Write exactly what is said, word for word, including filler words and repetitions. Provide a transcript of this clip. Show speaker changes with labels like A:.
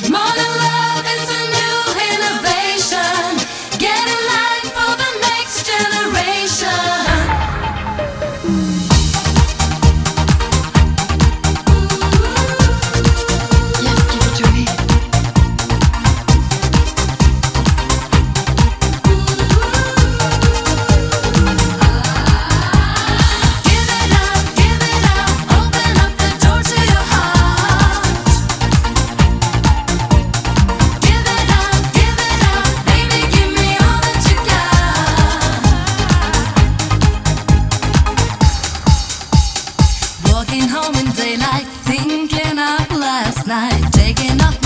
A: Modern love is a new innovation, getting light for the next generation. Yes, give it to me. Give it up, give it up, open up the door to your heart. Give it up, give it up, baby, give me all that you got. Walking home in daylight, thinking of last night, taking off